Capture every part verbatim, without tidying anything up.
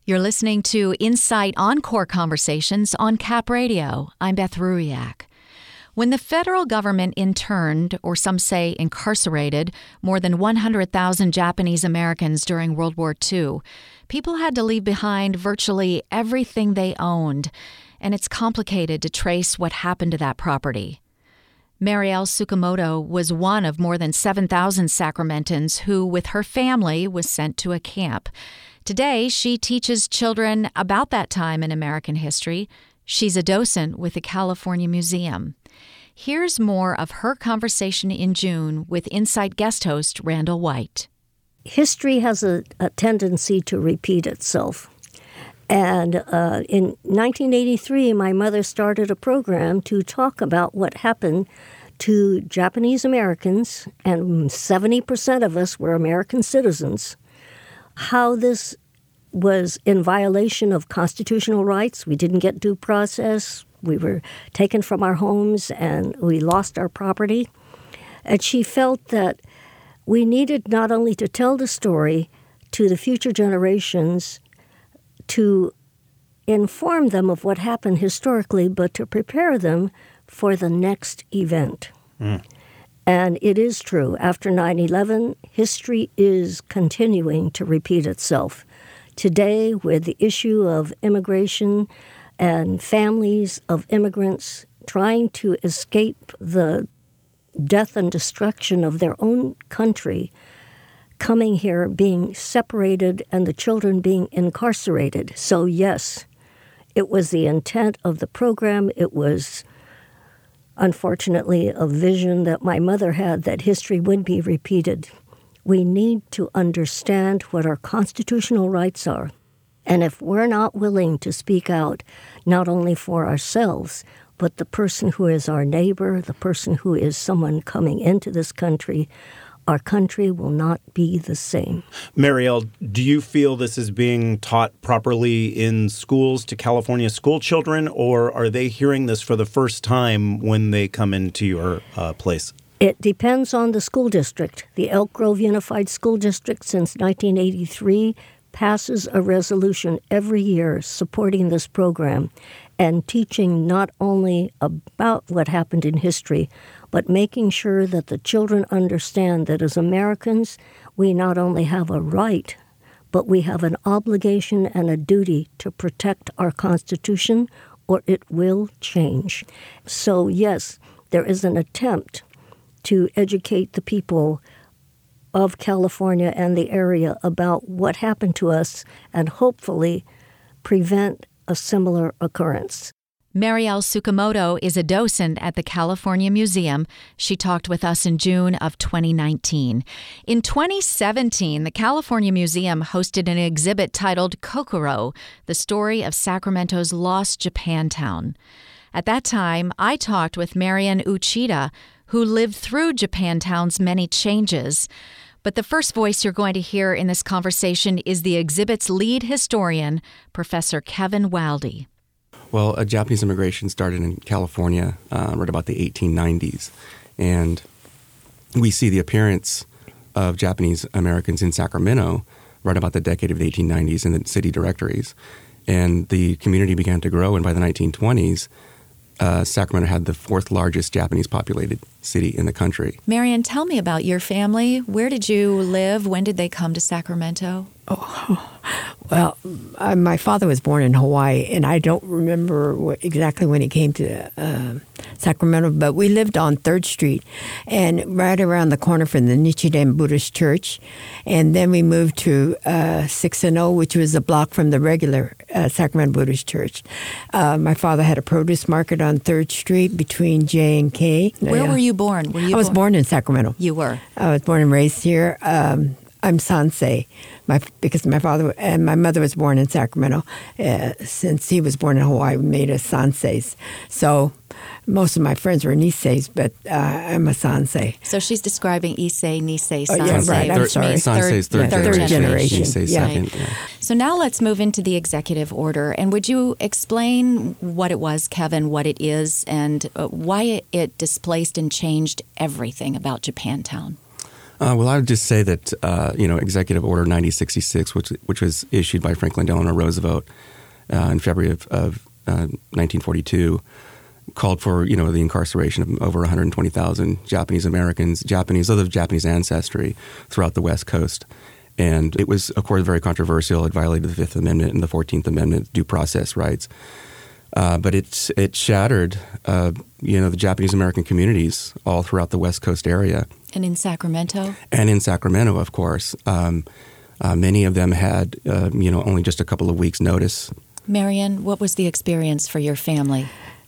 You're listening to Insight Encore Conversations on Cap Radio. I'm Beth Ruiak. When the federal government interned, or some say incarcerated, more than one hundred thousand Japanese Americans during World War Two, people had to leave behind virtually everything they owned, and it's complicated to trace what happened to that property. Marielle Tsukamoto was one of more than seven thousand Sacramentans who, with her family, was sent to a camp. Today, she teaches children about that time in American history. She's a docent with the California Museum. Here's more of her conversation in June with Insight guest host Randall White. History has a, a tendency to repeat itself. And uh, in nineteen eighty-three, my mother started a program to talk about what happened to Japanese Americans, and seventy percent of us were American citizens, how this was in violation of constitutional rights. We didn't get due process. We were taken from our homes and we lost our property. And she felt that we needed not only to tell the story to the future generations, to inform them of what happened historically, but to prepare them for the next event. Mm. And it is true. After nine eleven, history is continuing to repeat itself. Today, with the issue of immigration and families of immigrants trying to escape the death and destruction of their own country, coming here, being separated, and the children being incarcerated. So yes, it was the intent of the program. It was, unfortunately, a vision that my mother had that history would be repeated. We need to understand what our constitutional rights are. And if we're not willing to speak out, not only for ourselves, but the person who is our neighbor, the person who is someone coming into this country, our country will not be the same. Marielle, do you feel this is being taught properly in schools to California school children, or are they hearing this for the first time when they come into your uh, place? It depends on the school district. The Elk Grove Unified School District since nineteen eighty-three passes a resolution every year supporting this program and teaching not only about what happened in history, but making sure that the children understand that as Americans, we not only have a right, but we have an obligation and a duty to protect our Constitution, or it will change. So yes, there is an attempt to educate the people of California and the area about what happened to us and hopefully prevent a similar occurrence. Marielle Tsukamoto is a docent at the California Museum. She talked with us in June of twenty nineteen. In twenty seventeen, the California Museum hosted an exhibit titled Kokoro, the story of Sacramento's lost Japantown. At that time, I talked with Marian Uchida, who lived through Japantown's many changes. But the first voice you're going to hear in this conversation is the exhibit's lead historian, Professor Kevin Waldie. Well, uh, Japanese immigration started in California uh, right about the eighteen nineties. And we see the appearance of Japanese Americans in Sacramento right about the decade of the eighteen nineties in the city directories. And the community began to grow, and by the nineteen twenties, Uh, Sacramento had the fourth largest Japanese populated city in the country. Marian, tell me about your family. Where did you live? When did they come to Sacramento? Oh, well, uh, my father was born in Hawaii, and I don't remember what, exactly when he came to uh, Sacramento, but we lived on third Street and right around the corner from the Nichiren Buddhist Church. And then we moved to uh, six and oh, which was a block from the regular uh, Sacramento Buddhist Church. Uh, my father had a produce market on third Street between J and K. Where yeah. were you born? Were you I was born? born in Sacramento. You were? I was born and raised here. Um, I'm Sansei, my, because my father and my mother was born in Sacramento. Uh, since he was born in Hawaii, we made us Sanseis. So most of my friends were Niseis, but uh, I'm a Sansei. So she's describing Issei, Nisei, Oh, Sansei. yeah, right. I'm which sorry. means Sansei's third, third generation. generation. Nisei's Yeah. second. Yeah. So now let's move into the executive order. And would you explain what it was, Kevin, what it is, and uh, why it displaced and changed everything about Japantown? Uh, well, I would just say that, uh, you know, Executive Order ninety sixty-six, which which was issued by Franklin Delano Roosevelt uh, in February of, of uh, nineteen forty-two, called for, you know, the incarceration of over one hundred twenty thousand Japanese Americans, Japanese, other Japanese ancestry throughout the West Coast. And it was, of course, very controversial. It violated the Fifth Amendment and the Fourteenth Amendment due process rights. Uh, but it, it shattered, uh, you know, the Japanese American communities all throughout the West Coast area. And in Sacramento? And in Sacramento, of course. Um, uh, many of them had, uh, you know, only just a couple of weeks' notice. Marion, what was the experience for your family?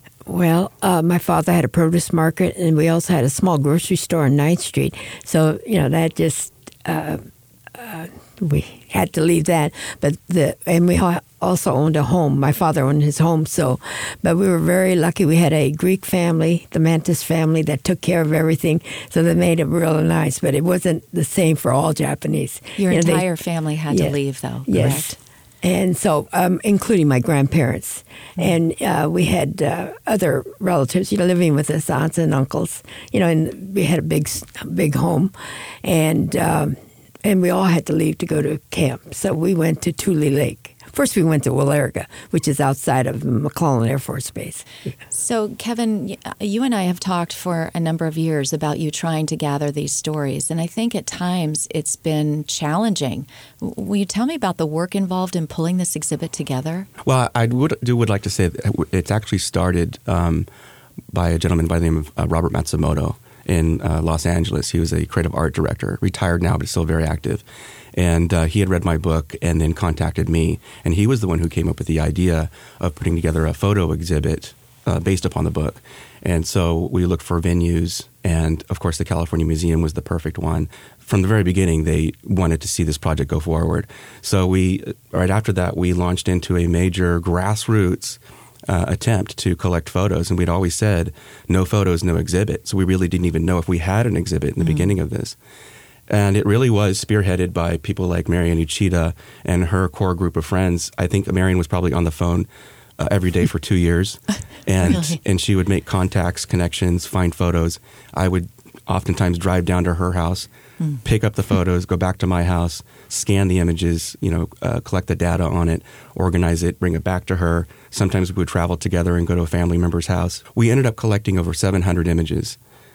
Well, uh, my father had a produce market, and we also had a small grocery store on ninth Street. So, you know, that just, uh, uh, we had to leave that. But the, and we also owned a home. My father owned his home. So, but we were very lucky. We had a Greek family, the Mantis family, that took care of everything. So they made it really nice. But it wasn't the same for all Japanese. Your you know, entire they, family had yeah, to leave, though, yes. correct? And so, um, including my grandparents. And uh, we had uh, other relatives, you know, living with us, aunts and uncles, you know, and we had a big, big home. And um, and we all had to leave to go to camp. So we went to Tule Lake. First, we went to Willarga, which is outside of McClellan Air Force Base. So, Kevin, you and I have talked for a number of years about you trying to gather these stories, and I think at times it's been challenging. Will you tell me about the work involved in pulling this exhibit together? Well, I would do would like to say that it's actually started um, by a gentleman by the name of uh, Robert Matsumoto in uh, Los Angeles. He was a creative art director, retired now, but still very active. And uh, he had read my book and then contacted me. And he was the one who came up with the idea of putting together a photo exhibit uh, based upon the book. And so we looked for venues. And, of course, the California Museum was the perfect one. From the very beginning, they wanted to see this project go forward. So we, right after that, we launched into a major grassroots uh, attempt to collect photos. And we'd always said, no photos, no exhibit. So we really didn't even know if we had an exhibit in the mm-hmm. beginning of this. And it really was spearheaded by people like Marion Uchida and her core group of friends. I think Marion was probably on the phone uh, every day for two years. And really? and she would make contacts, connections, find photos. I would oftentimes drive down to her house, mm. pick up the photos, go back to my house, scan the images, you know, uh, collect the data on it, organize it, bring it back to her. Sometimes we would travel together and go to a family member's house. We ended up collecting over seven hundred images.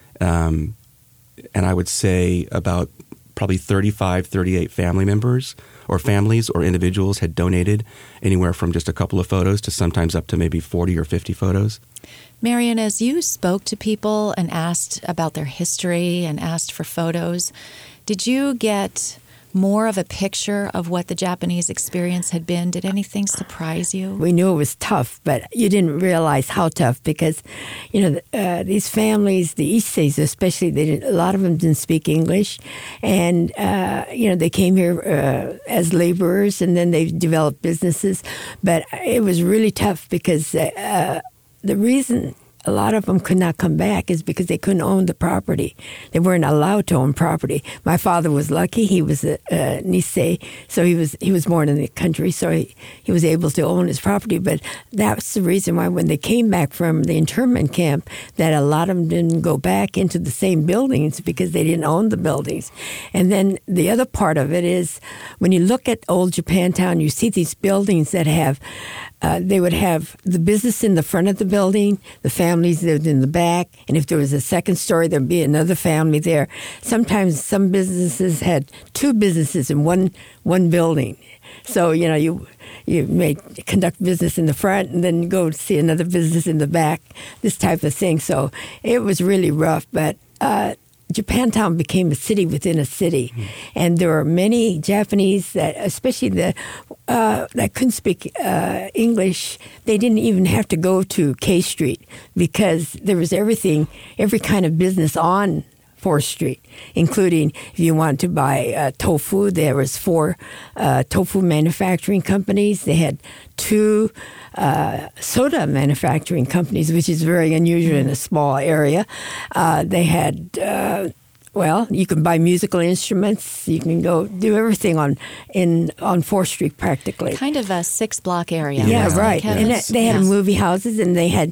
Um, and I would say about probably thirty-five, thirty-eight family members or families or individuals had donated anywhere from just a couple of photos to sometimes up to maybe forty or fifty photos. Marion, as you spoke to people and asked about their history and asked for photos, did you get more of a picture of what the Japanese experience had been? Did anything surprise you? We knew it was tough, but you didn't realize how tough because, you know, uh, these families, the Issei's especially, they didn't, a lot of them didn't speak English. And, uh, you know, they came here uh, as laborers and then they developed businesses. But it was really tough because uh, the reason a lot of them could not come back is because they couldn't own the property. They weren't allowed to own property. My father was lucky. He was a, a Nisei, so he was he was born in the country, so he, he was able to own his property. But that's the reason why when they came back from the internment camp, that a lot of them didn't go back into the same buildings because they didn't own the buildings. And then the other part of it is when you look at old Japantown, you see these buildings that have, uh, they would have the business in the front of the building, the family Families lived in the back, and if there was a second story, there'd be another family there. Sometimes some businesses had two businesses in one one building. So, you know, you you may conduct business in the front and then go see another business in the back, this type of thing. So it was really rough, but uh, Japantown became a city within a city. Mm. And there were many Japanese that, especially the uh, that couldn't speak uh, English, they didn't even have to go to K Street because there was everything, every kind of business on fourth Street, including if you wanted to buy uh, tofu, there was four uh, tofu manufacturing companies. They had two uh, soda manufacturing companies, which is very unusual in a small area. Uh, they had, uh, well, you can buy musical instruments. You can go do everything on in on fourth Street practically. Kind of a six-block area. Yeah, right. Kevin? And they had yes. movie houses, and they had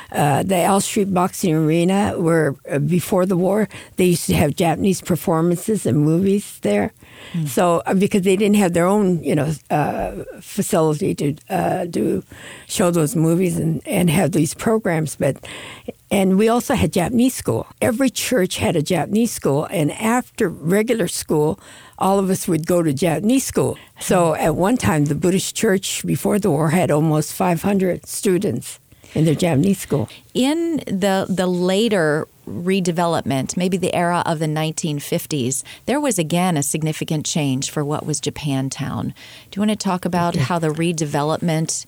uh, the L Street Boxing Arena, where uh, before the war, they used to have Japanese performances and movies there. Mm. So uh, because they didn't have their own, you know, uh, facility to uh, do show those movies and, and have these programs, but and we also had Japanese school. Every church had a Japanese school, and after regular school, all of us would go to Japanese school. So at one time, the Buddhist church before the war had almost five hundred students in their Japanese school. In the the later redevelopment, maybe the era of the nineteen fifties, there was again a significant change for what was Japantown. Do you want to talk about how the redevelopment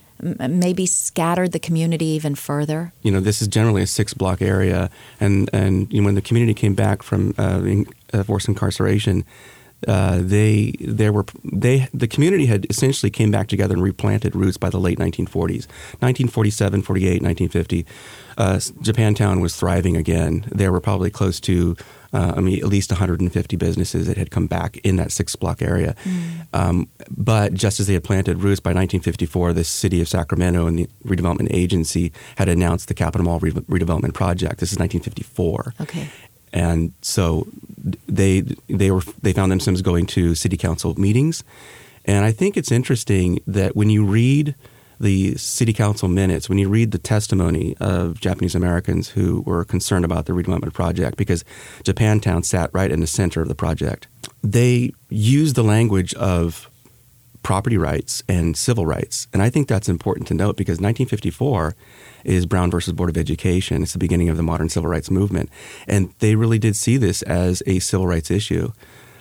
maybe scattered the community even further? You know, this is generally a six-block area, and, and you know, when the community came back from uh, in, uh, forced incarceration, uh, they there were they the community had essentially came back together and replanted roots by the late nineteen forties. nineteen forty-seven, forty-eight, nineteen fifty, uh, Japantown was thriving again. There were probably close to Uh, I mean, at least one hundred fifty businesses that had come back in that six-block area. Mm. Um, but just as they had planted roots, by nineteen fifty-four, the city of Sacramento and the redevelopment agency had announced the Capitol Mall re- redevelopment project. This is nineteen fifty-four. Okay. And so they they were they found themselves going to city council meetings. And I think it's interesting that when you read the city council minutes, when you read the testimony of Japanese Americans who were concerned about the redevelopment project, because Japantown sat right in the center of the project, they used the language of property rights and civil rights. And I think that's important to note because nineteen fifty-four is Brown versus Board of Education. It's the beginning of the modern civil rights movement. And they really did see this as a civil rights issue.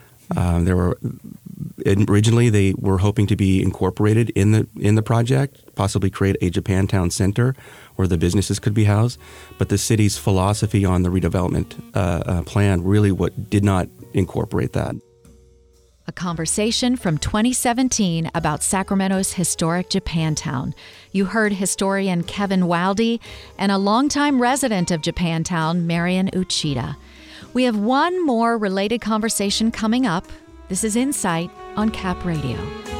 Um, there were originally they were hoping to be incorporated in the in the project, possibly create a Japantown Center where the businesses could be housed. But the city's philosophy on the redevelopment uh, uh, plan really what did not incorporate that. A conversation from twenty seventeen about Sacramento's historic Japantown. You heard historian Kevin Wilde and a longtime resident of Japantown, Marian Uchida. We have one more related conversation coming up. This is Insight on Cap Radio.